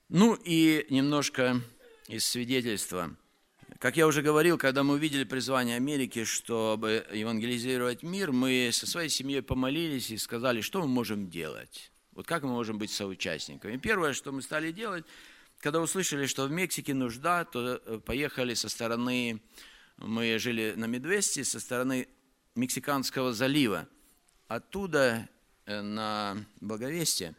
Ну и немножко из свидетельства. Как я уже говорил, когда мы увидели призвание Америки, чтобы евангелизировать мир, мы со своей семьей помолились и сказали, что мы можем делать. Вот как мы можем быть соучастниками. Первое, что мы стали делать, когда услышали, что в Мексике нужда, то поехали со стороны, мы жили на Мидвесте, со стороны Мексиканского залива. Оттуда на Благовестие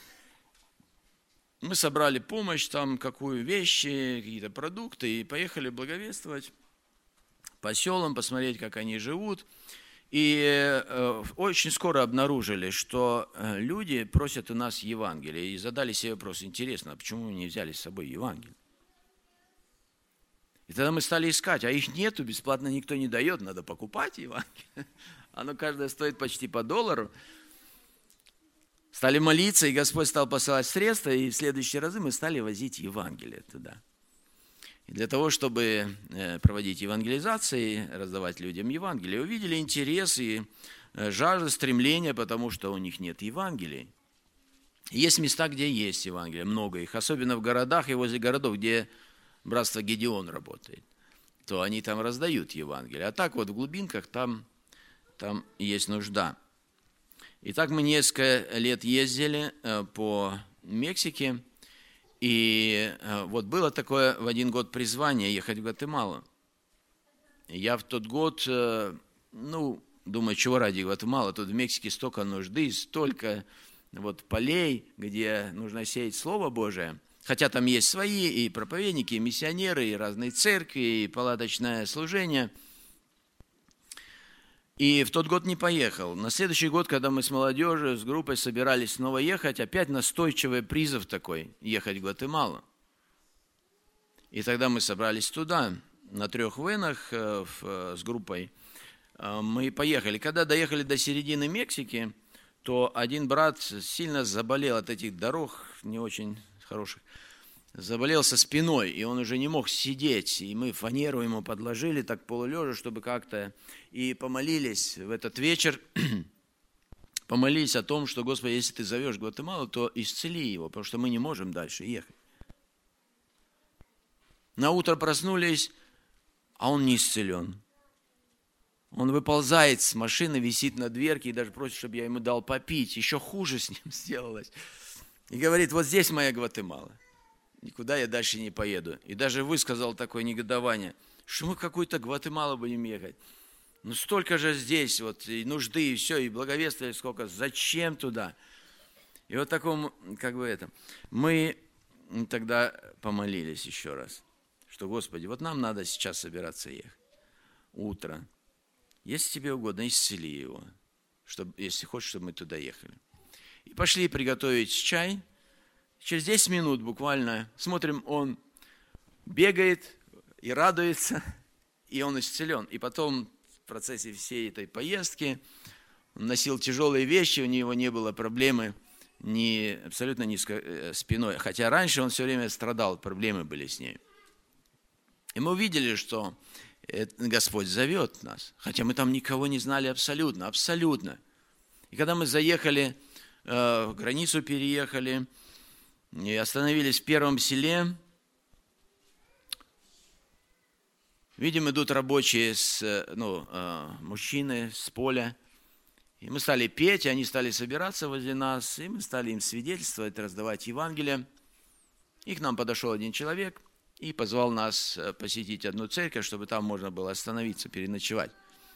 мы собрали помощь, там какую вещи, какие-то продукты, и поехали благовествовать по селам, посмотреть, как они живут. И очень скоро обнаружили, что люди просят у нас Евангелие, и задали себе вопрос, интересно, а почему мы не взяли с собой Евангелие? И тогда мы стали искать, а их нету, бесплатно никто не дает, надо покупать Евангелие. Оно каждое стоит почти по $1. Стали молиться, и Господь стал посылать средства, и в следующие разы мы стали возить Евангелие туда. И для того, чтобы проводить евангелизации, раздавать людям Евангелие, увидели интерес и жажду, стремление, потому что у них нет Евангелий. Есть места, где есть Евангелие, много их, особенно в городах и возле городов, где братство Гедеон работает, то они там раздают Евангелие. А так вот в глубинках там есть нужда. И так мы несколько лет ездили по Мексике, и вот было такое в один год призвание ехать в Гватемалу. Я в тот год, думаю, чего ради Гватемала, тут в Мексике столько нужды, столько вот полей, где нужно сеять Слово Божие. Хотя там есть свои и проповедники, и миссионеры, и разные церкви, и палаточное служение. И в тот год не поехал. На следующий год, когда мы с молодежью, с группой собирались снова ехать, опять настойчивый призыв такой, ехать в Гватемалу. И тогда мы собрались туда, на 3 венах с группой. Мы поехали. Когда доехали до середины Мексики, то один брат сильно заболел от этих дорог, не очень хороших. Заболел со спиной, и он уже не мог сидеть. И мы фанеру ему подложили так полулежа, чтобы как-то... И помолились в этот вечер, помолились о том, что, Господи, если Ты зовешь Гватемалу, то исцели его, потому что мы не можем дальше ехать. На утро проснулись, а он не исцелен. Он выползает с машины, висит на дверке и даже просит, чтобы я ему дал попить. Еще хуже с ним сделалось. И говорит, вот здесь моя Гватемала. Никуда я дальше не поеду. И даже высказал такое негодование, что мы в какую-то Гватемалу будем ехать. Ну столько же здесь вот и нужды, и все, и благовествия сколько. Зачем туда? И вот таком, мы тогда помолились еще раз, что, Господи, вот нам надо сейчас собираться ехать. Утро. Если тебе угодно, исцели его, если хочешь, чтобы мы туда ехали. И пошли приготовить чай. Через 10 минут буквально смотрим, он бегает и радуется, и он исцелен. И потом в процессе всей этой поездки он носил тяжелые вещи, у него не было проблемы абсолютно ни с спиной. Хотя раньше он все время страдал, проблемы были с ней. И мы увидели, что Господь зовет нас, хотя мы там никого не знали абсолютно. И когда мы заехали, границу переехали, и остановились в первом селе. Видим, идут рабочие, мужчины с поля. И мы стали петь, и они стали собираться возле нас, и мы стали им свидетельствовать, раздавать Евангелие. И к нам подошел один человек и позвал нас посетить одну церковь, чтобы там можно было остановиться, переночевать.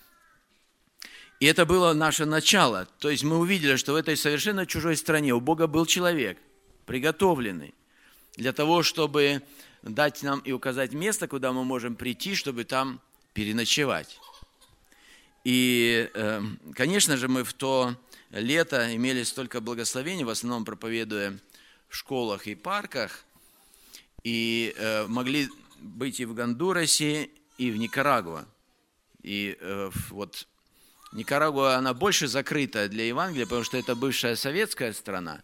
И это было наше начало. То есть мы увидели, что в этой совершенно чужой стране у Бога был человек, приготовленный для того, чтобы дать нам и указать место, куда мы можем прийти, чтобы там переночевать. И, конечно же, мы в то лето имели столько благословений, в основном проповедуя в школах и парках, и могли быть и в Гондурасе, и в Никарагуа. И вот Никарагуа, она больше закрыта для Евангелия, потому что это бывшая советская страна.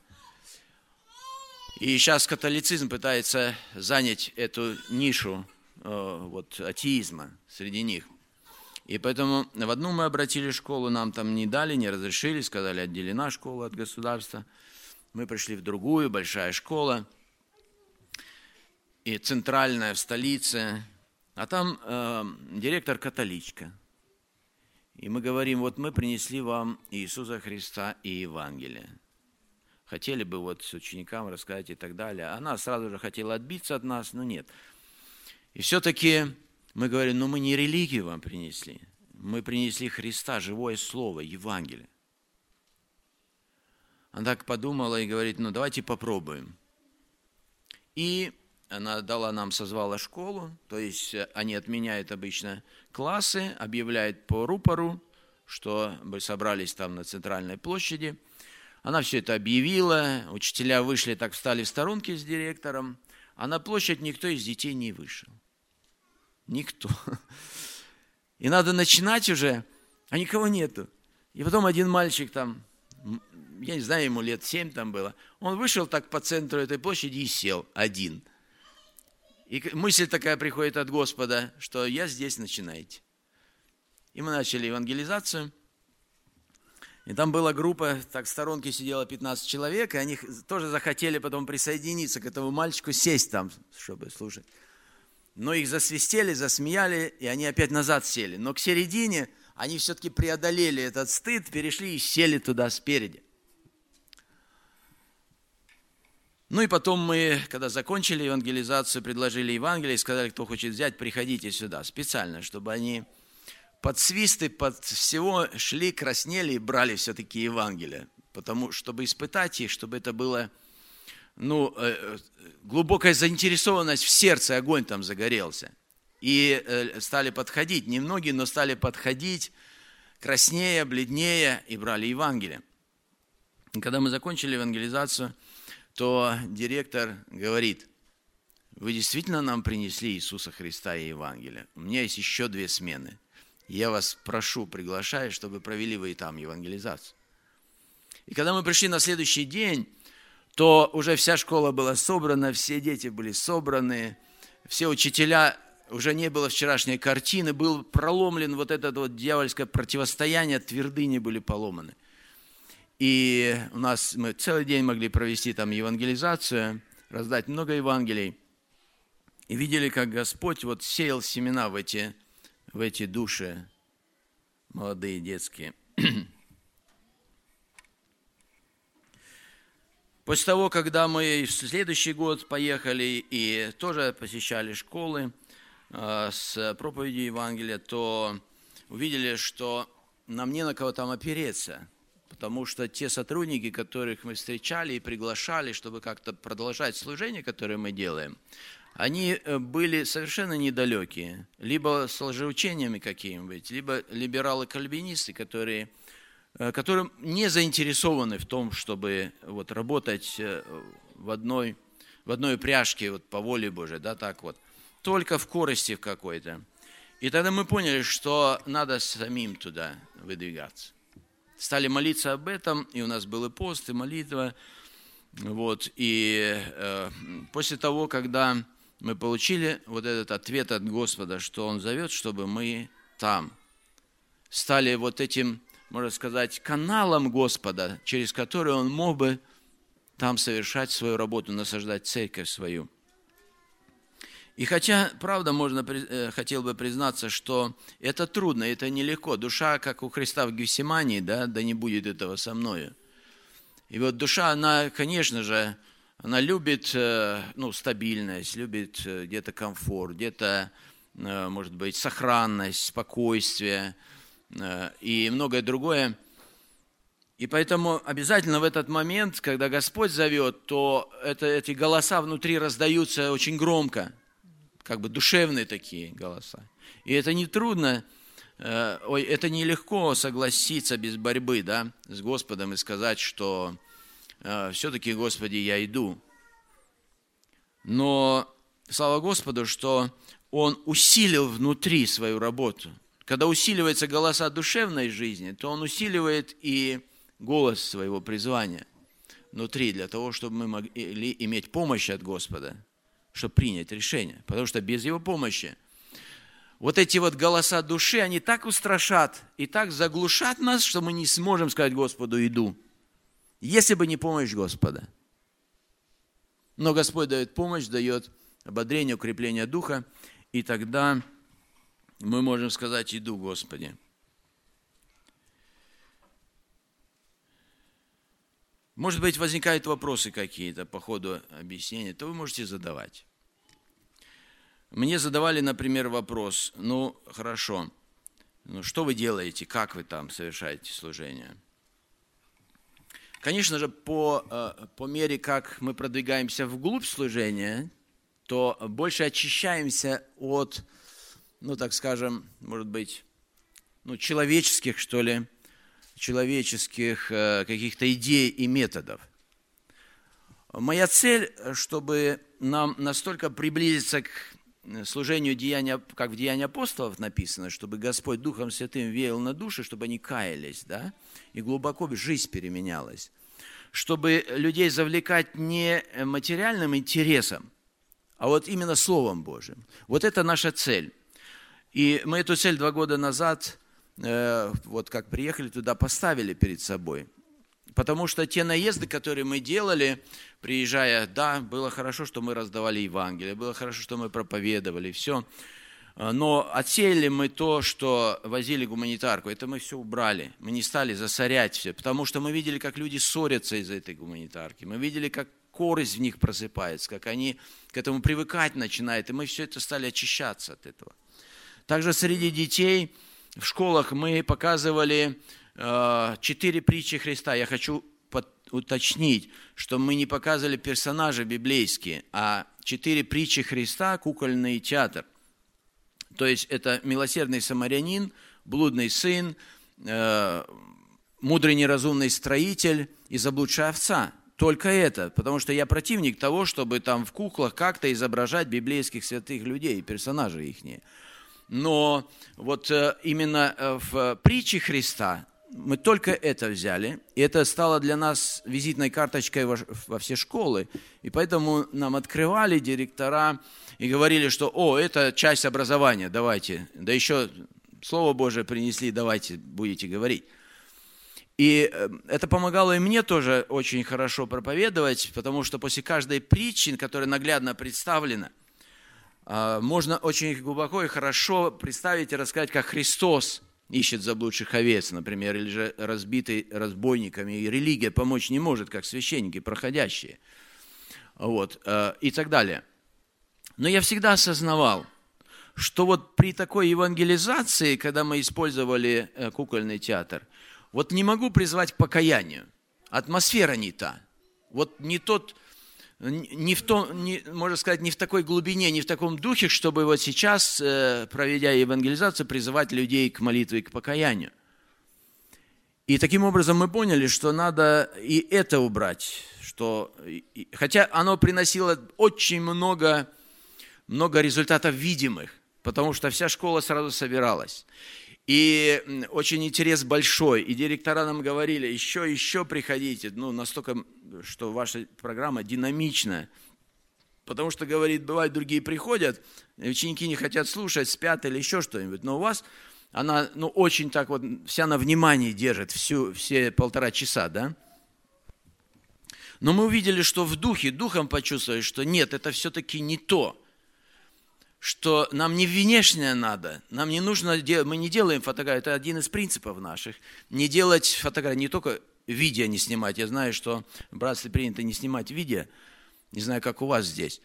И сейчас католицизм пытается занять эту нишу атеизма среди них. И поэтому в одну мы обратили школу, нам там не дали, не разрешили, сказали, отделена школа от государства. Мы пришли в другую, большая школа. и центральная в столице, а там директор католичка. И мы говорим, вот мы принесли вам Иисуса Христа и Евангелие. Хотели бы вот с ученикам рассказать и так далее. Она сразу же хотела отбиться от нас, но нет. И все-таки мы говорим, мы не религию вам принесли. Мы принесли Христа, живое слово, Евангелие. Она так подумала и говорит, давайте попробуем. И она дала нам, созвала школу, то есть они отменяют обычно классы, объявляют по рупору, что мы собрались там на центральной площади. Она все это объявила, учителя вышли, так встали в сторонке с директором, а на площадь никто из детей не вышел. Никто. И надо начинать уже, а никого нету. И потом один мальчик там, я не знаю, ему лет 7 там было, он вышел так по центру этой площади и сел один. И мысль такая приходит от Господа, что я здесь, начинайте. И мы начали евангелизацию. И там была группа, так в сторонке сидело 15 человек, и они тоже захотели потом присоединиться к этому мальчику, сесть там, чтобы слушать. Но их засвистели, засмеяли, и они опять назад сели. Но к середине они все-таки преодолели этот стыд, перешли и сели туда спереди. Ну и потом мы, когда закончили евангелизацию, предложили Евангелие и сказали, кто хочет взять, приходите сюда специально, чтобы они под свисты, под всего шли, краснели и брали все-таки Евангелие. Потому, чтобы испытать их, чтобы это было, глубокая заинтересованность в сердце, огонь там загорелся. И стали подходить, немногие, но стали подходить, краснее, бледнее, и брали Евангелие. И когда мы закончили евангелизацию, то директор говорит, вы действительно нам принесли Иисуса Христа и Евангелие. У меня есть еще 2 смены. Я вас прошу, приглашаю, чтобы провели вы и там евангелизацию. И когда мы пришли на следующий день, то уже вся школа была собрана, все дети были собраны, все учителя, уже не было вчерашней картины, был проломлен вот это вот дьявольское противостояние, твердыни были поломаны. И мы целый день могли провести там евангелизацию, раздать много Евангелий. И видели, как Господь вот сеял семена в эти души молодые, детские. После того, когда мы в следующий год поехали и тоже посещали школы с проповедью Евангелия, то увидели, что нам не на кого там опереться. Потому что те сотрудники, которых мы встречали и приглашали, чтобы как-то продолжать служение, которое мы делаем, они были совершенно недалекие. Либо с лжеучениями какими-нибудь, либо либералы-кальвинисты, которым не заинтересованы в том, чтобы вот работать в одной упряжке вот, по воле Божией, да, так вот, только в корысти какой-то. И тогда мы поняли, что надо самим туда выдвигаться. Стали молиться об этом, и у нас был и пост, и молитва. Вот. И после того, когда мы получили вот этот ответ от Господа, что Он зовет, чтобы мы там стали вот этим, можно сказать, каналом Господа, через который Он мог бы там совершать свою работу, насаждать церковь свою. И хотя, правда, хотел бы признаться, что это трудно, это нелегко. Душа, как у Христа в Гефсимании, да не будет этого со мною. И вот душа, она, конечно же, она любит стабильность, любит где-то комфорт, где-то, может быть, сохранность, спокойствие и многое другое. И поэтому обязательно в этот момент, когда Господь зовет, то эти голоса внутри раздаются очень громко. Как бы душевные такие голоса. И это не трудно, это нелегко согласиться без борьбы, да, с Господом и сказать, что все-таки, Господи, я иду. Но слава Господу, что Он усилил внутри свою работу. Когда усиливаются голоса душевной жизни, то Он усиливает и голос своего призвания внутри, для того, чтобы мы могли иметь помощь от Господа, чтобы принять решение. Потому что без Его помощи вот эти вот голоса души, они так устрашат и так заглушат нас, что мы не сможем сказать Господу «иду», если бы не помощь Господа. Но Господь дает помощь, дает ободрение, укрепление духа, и тогда мы можем сказать: «Иду, Господи». Может быть, возникают вопросы какие-то по ходу объяснения, то вы можете задавать. Мне задавали, например, вопрос: хорошо, что вы делаете, как вы там совершаете служение? Конечно же, по мере, как мы продвигаемся вглубь служения, то больше очищаемся от, так скажем, может быть, человеческих каких-то идей и методов. Моя цель, чтобы нам настолько приблизиться к служению деяния, как в Деянии апостолов написано, чтобы Господь Духом Святым веял на души, чтобы они каялись, да, и глубоко жизнь переменялась. Чтобы людей завлекать не материальным интересом, а вот именно Словом Божьим. Вот это наша цель. И мы эту цель 2 года назад, вот как приехали туда, поставили перед собой. Потому что те наезды, которые мы делали, приезжая, да, было хорошо, что мы раздавали Евангелие, было хорошо, что мы проповедовали, все. Но отсеяли мы то, что возили гуманитарку, это мы все убрали. Мы не стали засорять все, потому что мы видели, как люди ссорятся из-за этой гуманитарки. Мы видели, как корость в них просыпается, как они к этому привыкать начинают, и мы все это стали очищаться от этого. Также среди детей в школах мы показывали 4 притчи Христа. Я хочу уточнить, что мы не показывали персонажи библейские, а 4 притчи Христа, кукольный театр. То есть это милосердный самарянин, блудный сын, мудрый неразумный строитель и заблудшая овца. Только это, потому что я противник того, чтобы там в куклах как-то изображать библейских святых людей, персонажей их. Но вот именно в притче Христа мы только это взяли, и это стало для нас визитной карточкой во все школы. И поэтому нам открывали директора и говорили, что это часть образования, давайте, да еще Слово Божие принесли, давайте будете говорить. И это помогало и мне тоже очень хорошо проповедовать, потому что после каждой притчи, которая наглядно представлена, можно очень глубоко и хорошо представить и рассказать, как Христос ищет заблудших овец, например, или же разбитый разбойниками, и религия помочь не может, как священники проходящие, и так далее. Но я всегда осознавал, что вот при такой евангелизации, когда мы использовали кукольный театр, вот не могу призвать к покаянию. Атмосфера не та. Вот не тот, можно сказать, не в такой глубине, не в таком духе, чтобы вот сейчас, проведя евангелизацию, призывать людей к молитве и к покаянию. И таким образом мы поняли, что надо и это убрать. Хотя оно приносило очень много результатов видимых, потому что вся школа сразу собиралась. И очень интерес большой. И директора нам говорили: еще приходите. Настолько, что ваша программа динамичная. Потому что, говорит, бывает, другие приходят, ученики не хотят слушать, спят или еще что-нибудь. Но у вас она, очень так вот, вся на внимании держит, все 1,5 часа, да? Но мы увидели, что духом почувствовали, что нет, это все-таки не то. Что нам не внешнее надо, нам не нужно, мы не делаем фотографии, это один из принципов наших, не делать фотографии, не только видео не снимать, я знаю, что в братстве принято не снимать видео, не знаю, как у вас здесь,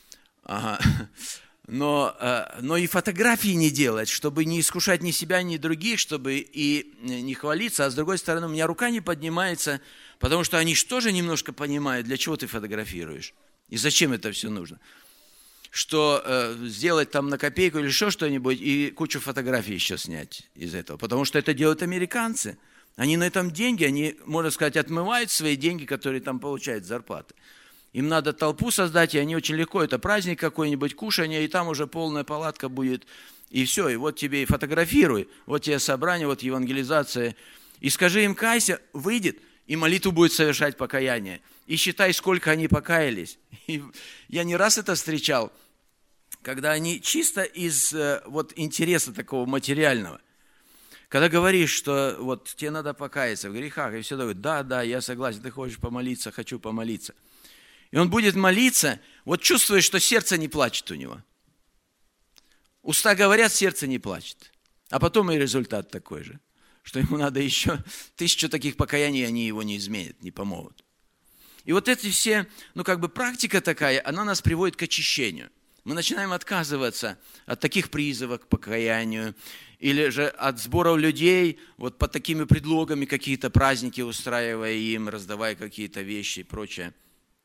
но и фотографии не делать, чтобы не искушать ни себя, ни других, чтобы и не хвалиться, а с другой стороны, у меня рука не поднимается, потому что они же тоже немножко понимают, для чего ты фотографируешь и зачем это все нужно. Что сделать там на копейку или еще что-нибудь, и кучу фотографий еще снять из этого. Потому что это делают американцы. Они на этом деньги, они, можно сказать, отмывают свои деньги, которые там получают зарплаты. Им надо толпу создать, и они очень легко, это праздник какой-нибудь, кушание, и там уже полная палатка будет, и все, и вот тебе и фотографируй, вот тебе собрание, вот евангелизация, и скажи им: кайся, выйдет, и молитву будет совершать покаяние. И считай, сколько они покаялись. И я не раз это встречал, когда они чисто из интереса такого материального, когда говоришь, что вот тебе надо покаяться в грехах, и все говорят: да, я согласен, ты хочешь помолиться, хочу помолиться. И он будет молиться, вот чувствует, что сердце не плачет у него. Уста говорят, сердце не плачет. А потом и результат такой же, что ему надо еще 1000 таких покаяний, они его не изменят, не помогут. И вот эти все, практика такая, она нас приводит к очищению. Мы начинаем отказываться от таких призывов к покаянию, или же от сборов людей, вот под такими предлогами какие-то праздники устраивая им, раздавая какие-то вещи и прочее.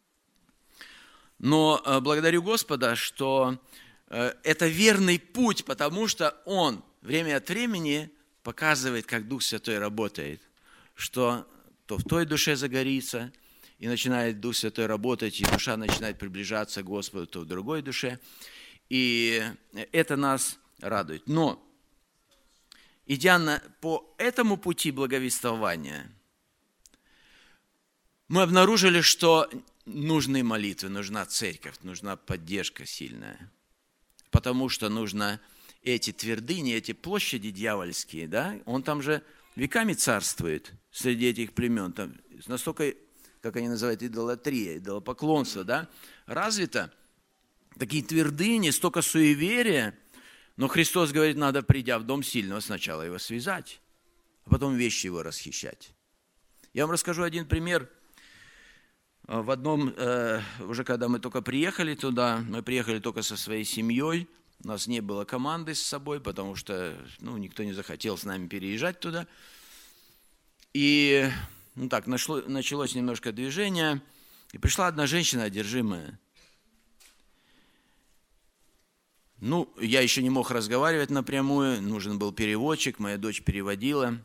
Но благодарю Господа, что это верный путь, потому что Он время от времени показывает, как Дух Святой работает, что то в той душе загорится, и начинает Дух Святой работать, и душа начинает приближаться к Господу, то в другой душе. И это нас радует. Но, идя по этому пути благовествования, мы обнаружили, что нужны молитвы, нужна церковь, нужна поддержка сильная. Потому что нужно эти твердыни, эти площади дьявольские, да, он там же веками царствует среди этих племен. Там настолько, как они называют, идолатрия, идолопоклонство, да, развито. Такие твердыни, столько суеверия. Но Христос говорит, надо, придя в дом сильного, сначала его связать, а потом вещи его расхищать. Я вам расскажу один пример. В одном, уже когда мы только приехали туда, мы приехали только со своей семьей, у нас не было команды с собой, потому что никто не захотел с нами переезжать туда. И началось немножко движение, и пришла одна женщина одержимая. Я еще не мог разговаривать напрямую, нужен был переводчик, моя дочь переводила.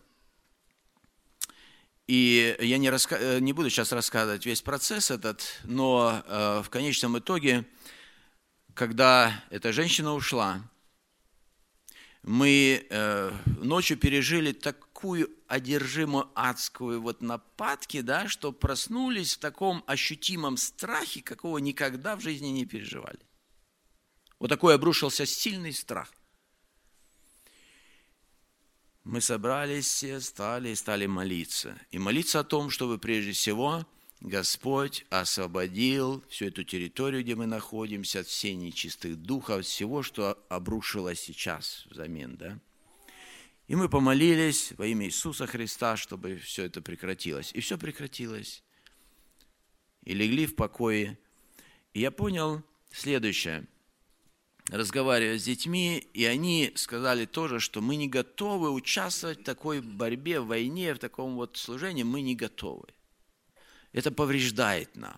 И я не буду сейчас рассказывать весь процесс этот, но в конечном итоге, когда эта женщина ушла, мы ночью пережили такую одержимую адскую нападки, да, что проснулись в таком ощутимом страхе, какого никогда в жизни не переживали. Вот такой обрушился сильный страх. Мы собрались все, стали молиться. И молиться о том, чтобы прежде всего Господь освободил всю эту территорию, где мы находимся, от всех нечистых духов, от всего, что обрушилось сейчас взамен. Да? И мы помолились во имя Иисуса Христа, чтобы все это прекратилось. И все прекратилось. И легли в покое. И я понял следующее. Разговаривая с детьми, и они сказали тоже, что мы не готовы участвовать в такой борьбе, в войне, в таком служении, мы не готовы. Это повреждает нам.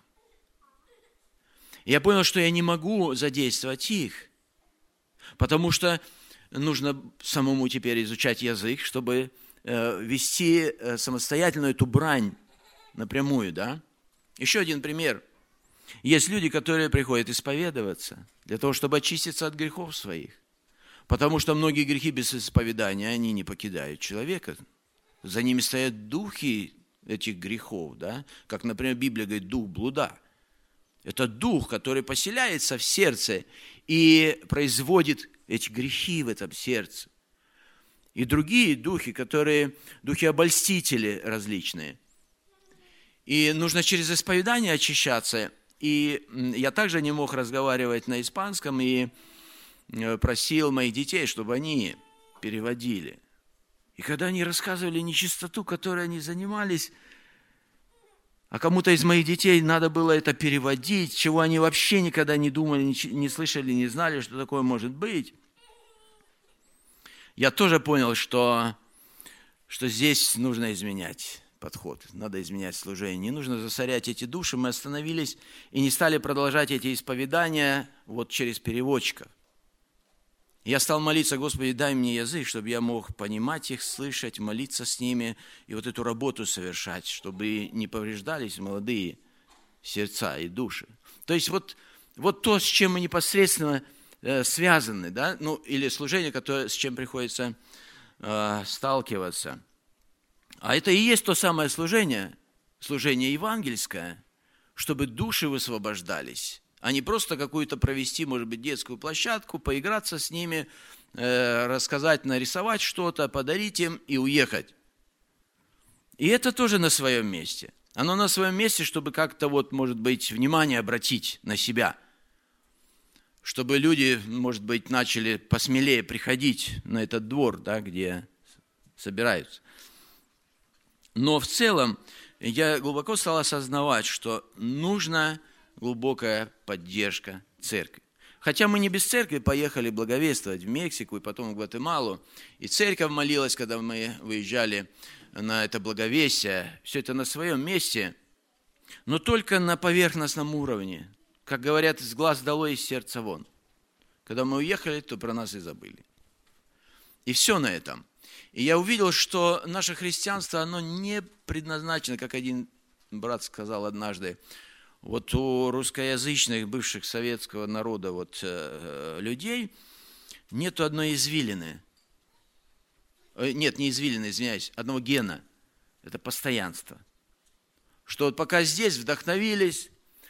И я понял, что я не могу задействовать их, потому что нужно самому теперь изучать язык, чтобы вести самостоятельно эту брань напрямую, да? Еще один пример. Есть люди, которые приходят исповедоваться для того, чтобы очиститься от грехов своих. Потому что многие грехи без исповедания, они не покидают человека. За ними стоят духи этих грехов, да? Как, например, Библия говорит, дух блуда. Это дух, который поселяется в сердце и производит эти грехи в этом сердце. И другие духи, духи обольстители различные. И нужно через исповедание очищаться. И я также не мог разговаривать на испанском и просил моих детей, чтобы они переводили. И когда они рассказывали нечистоту, которой они занимались, а кому-то из моих детей надо было это переводить, чего они вообще никогда не думали, не слышали, не знали, что такое может быть, я тоже понял, что здесь нужно изменять подход, надо изменять служение. Не нужно засорять эти души. Мы остановились и не стали продолжать эти исповедания через переводчиков. Я стал молиться, Господи, дай мне язык, чтобы я мог понимать их, слышать, молиться с ними и эту работу совершать, чтобы не повреждались молодые сердца и души. То есть то, с чем мы непосредственно связаны, да, или служение, с чем приходится сталкиваться. А это и есть то самое служение евангельское, чтобы души высвобождались, а не просто какую-то провести, может быть, детскую площадку, поиграться с ними, рассказать, нарисовать что-то, подарить им и уехать. И это тоже на своем месте. Оно на своем месте, чтобы как-то вот, может быть, внимание обратить на себя. Чтобы люди, может быть, начали посмелее приходить на этот двор, да, где собираются. Но в целом я глубоко стал осознавать, что нужна глубокая поддержка церкви. Хотя мы не без церкви поехали благовествовать в Мексику и потом в Гватемалу. И церковь молилась, когда мы выезжали на это благовестие. Все это на своем месте, но только на поверхностном уровне. Как говорят, из глаз долой, из сердца вон. Когда мы уехали, то про нас и забыли. И все на этом. И я увидел, что наше христианство, оно не предназначено, как один брат сказал однажды, вот у русскоязычных, бывших советского народа людей нету одной извилины. Нет, не извилины, извиняюсь, одного гена. Это постоянство. Что вот пока здесь вдохновились,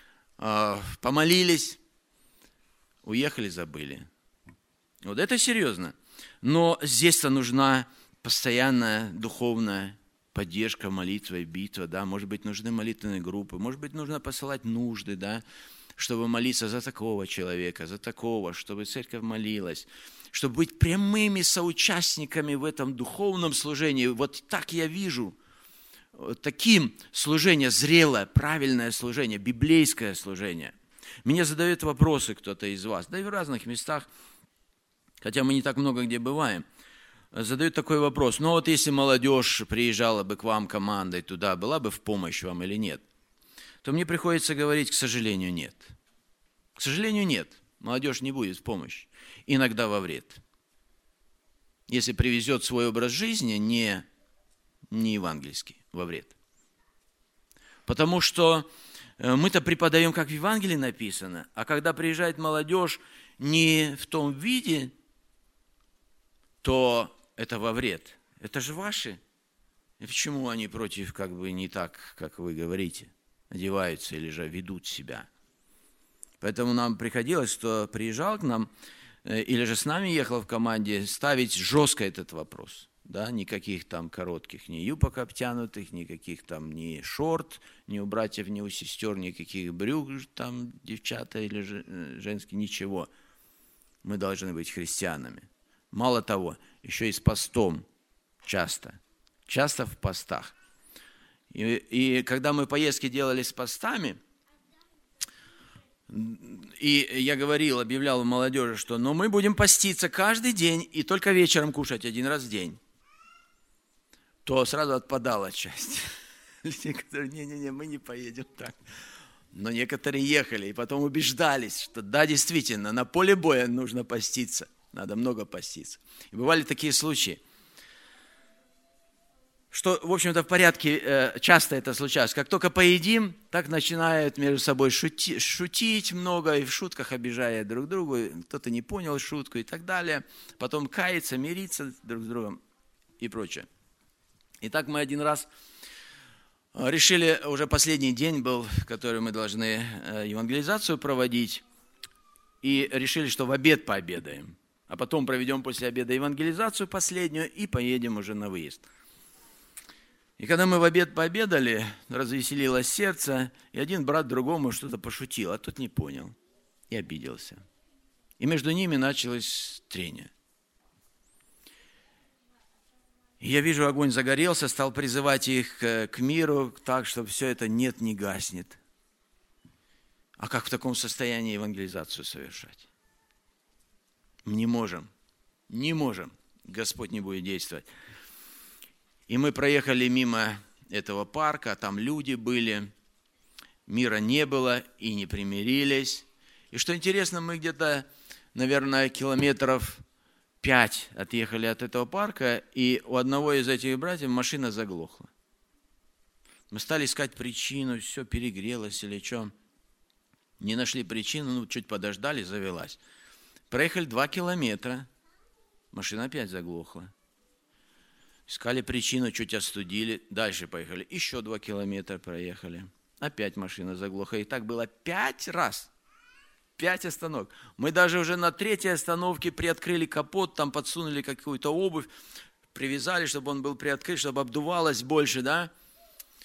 помолились, уехали, забыли. Вот это серьезно. Но здесь-то нужна постоянная духовная поддержка, молитва и битва, да, может быть, нужны молитвенные группы, может быть, нужно посылать нужды, да, чтобы молиться за такого человека, за такого, чтобы церковь молилась, чтобы быть прямыми соучастниками в этом духовном служении. Вот так я вижу, таким служение, зрелое, правильное служение, библейское служение. Мне задают вопросы кто-то из вас, да и в разных местах, хотя мы не так много где бываем, задают такой вопрос: ну вот если молодежь приезжала бы к вам командой туда, была бы в помощь вам или нет? То мне приходится говорить: к сожалению, нет. К сожалению, нет. Молодежь не будет в помощь. Иногда во вред. Если привезет свой образ жизни не евангельский, во вред. Потому что мы-то преподаем, как в Евангелии написано, а когда приезжает молодежь не в том виде, то это во вред. Это же ваши. И почему они против, как бы не так, как вы говорите, одеваются или же ведут себя? Поэтому нам приходилось, что приезжал к нам, или же с нами ехал в команде, ставить жестко этот вопрос. Да? Никаких там коротких ни юбок обтянутых, никаких там ни шорт, ни у братьев, ни у сестер, никаких брюк там девчата или женские, ничего. Мы должны быть христианами. Мало того, еще и с постом часто в постах. И когда мы поездки делали с постами, и я объявлял молодежи, что мы будем поститься каждый день и только вечером кушать один раз в день, то сразу отпадала часть. Люди, которые: не-не-не, мы не поедем так. Но некоторые ехали и потом убеждались, что да, действительно, на поле боя нужно поститься. Надо много поститься. И бывали такие случаи, что, в общем-то, в порядке, часто это случалось. Как только поедим, так начинают между собой шутить много, и в шутках обижая друг друга. Кто-то не понял шутку и так далее. Потом каяться, мириться друг с другом и прочее. И так мы один раз решили, уже последний день был, в который мы должны евангелизацию проводить, и решили, что в обед пообедаем. А потом проведем после обеда евангелизацию последнюю и поедем уже на выезд. И когда мы в обед пообедали, развеселилось сердце, и один брат другому что-то пошутил, а тот не понял и обиделся. И между ними началось трение. И я вижу, огонь загорелся, стал призывать их к миру, так, чтобы все это нет, не гаснет. А как в таком состоянии евангелизацию совершать? Не можем. Господь не будет действовать. И мы проехали мимо этого парка, там люди были, мира не было и не примирились. И что интересно, мы где-то, наверное, километров 5 отъехали от этого парка, и у одного из этих братьев машина заглохла. Мы стали искать причину, все перегрелось или что. Не нашли причину, чуть подождали, завелась. Проехали 2 километра, машина опять заглохла. Искали причину, чуть остудили, дальше поехали. Еще 2 километра проехали. Опять машина заглохла. И так было 5 раз. 5 остановок. Мы даже уже на 3-й остановке приоткрыли капот, там подсунули какую-то обувь, привязали, чтобы он был приоткрыт, чтобы обдувалось больше, да?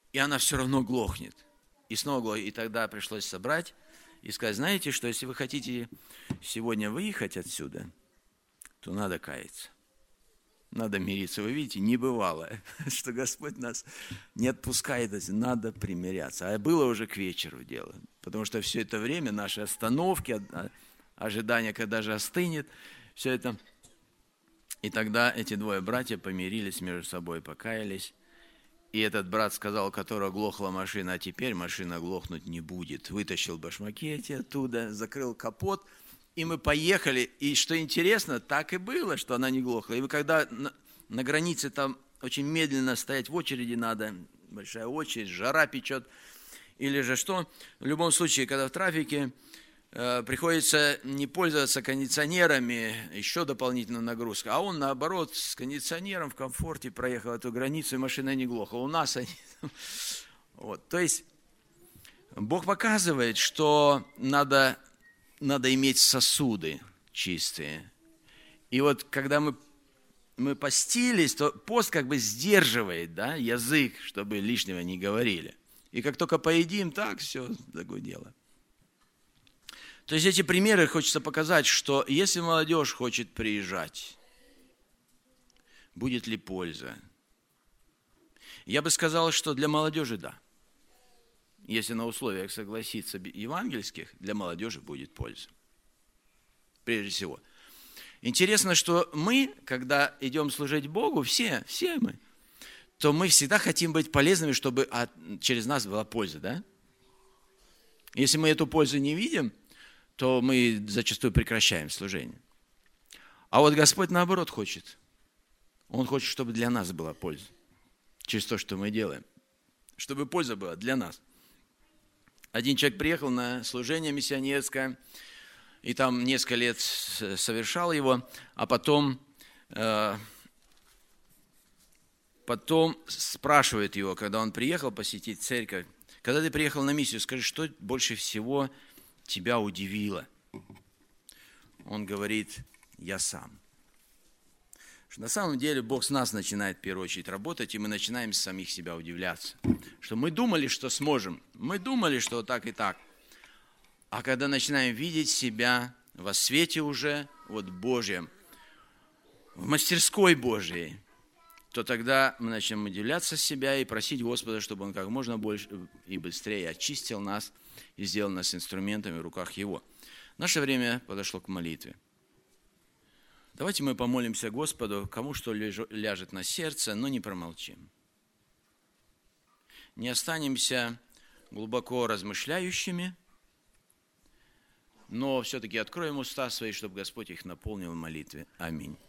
и она все равно глохнет. И снова глохнет. И тогда пришлось собрать и сказать, знаете, что если вы хотите сегодня выехать отсюда, то надо каяться. Надо мириться. Вы видите, небывалое, что Господь нас не отпускает, надо примиряться. А было уже к вечеру дело, потому что все это время наши остановки, ожидания, когда же остынет, все это. И тогда эти двое братьев помирились между собой, покаялись. И этот брат сказал, у которого глохла машина, а теперь машина глохнуть не будет. Вытащил башмаки эти оттуда, закрыл капот. И мы поехали, и что интересно, так и было, что она не глохла. И когда на границе там очень медленно стоять в очереди надо, большая очередь, жара печет, или же что, в любом случае, когда в трафике приходится не пользоваться кондиционерами, еще дополнительная нагрузка, а он наоборот с кондиционером в комфорте проехал эту границу, и машина не глохла. У нас они... Вот. То есть Бог показывает, что надо иметь сосуды чистые. И вот когда мы постились, то пост как бы сдерживает, да, язык, чтобы лишнего не говорили. И как только поедим, так, все, такое дело. То есть эти примеры хочется показать, что если молодежь хочет приезжать, будет ли польза? Я бы сказал, что для молодежи да. Если на условиях согласиться евангельских, для молодежи будет польза. Прежде всего. Интересно, что мы, когда идем служить Богу, все мы, то мы всегда хотим быть полезными, чтобы через нас была польза, да? Если мы эту пользу не видим, то мы зачастую прекращаем служение. А вот Господь наоборот хочет. Он хочет, чтобы для нас была польза. Через то, что мы делаем. Чтобы польза была для нас. Один человек приехал на служение миссионерское, и там несколько лет совершал его, а потом спрашивает его, когда он приехал посетить церковь, когда ты приехал на миссию, скажи, что больше всего тебя удивило? Он говорит, я сам. Что на самом деле Бог с нас начинает в первую очередь работать, и мы начинаем с самих себя удивляться. Что мы думали, что сможем, мы думали, что так и так. А когда начинаем видеть себя во свете уже, вот Божьем, в мастерской Божьей, то тогда мы начнем удивляться себя и просить Господа, чтобы Он как можно больше и быстрее очистил нас и сделал нас инструментами в руках Его. Наше время подошло к молитве. Давайте мы помолимся Господу, кому что ляжет на сердце, но не промолчим. Не останемся глубоко размышляющими, но все-таки откроем уста свои, чтобы Господь их наполнил в молитве. Аминь.